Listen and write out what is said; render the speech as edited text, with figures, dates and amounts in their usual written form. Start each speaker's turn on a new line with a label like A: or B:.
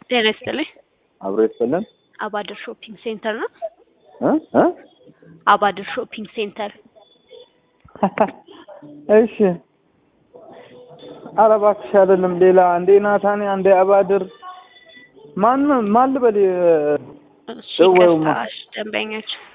A: ጤና ይስጥልኝ።
B: አብሮ ይስጥልን።
A: አባድር ሾፒንግ ሴንተር ነው?
B: እ
A: አባድር ሾፒንግ ሴንተር።
B: እሺ። ኧረ እባክሽ አይደለም ሌላ እንደ ናታንያ እንደ አባድር ማን ልበል?
A: እሺ፣ ደንበኛችን